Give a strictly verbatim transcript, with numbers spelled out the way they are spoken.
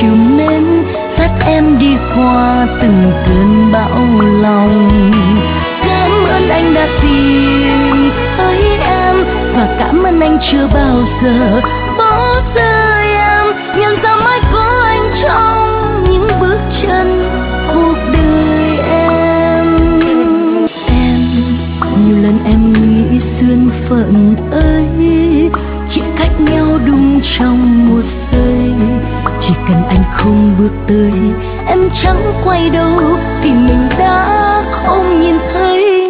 trìu mến dắt em đi qua từng cơn bão lòng. Cảm ơn anh đã tìm tới em và cảm ơn anh chưa bao giờ bỏ rơi em. Nhận ra mãi có anh trong những bước chân cuộc đời em. Em nhiều lần em nghĩ duyên phận ấy chỉ cách nhau đúng trong một giây. Chỉ cần anh không bước tới, em chẳng quay đầu thì mình đã không nhìn thấy.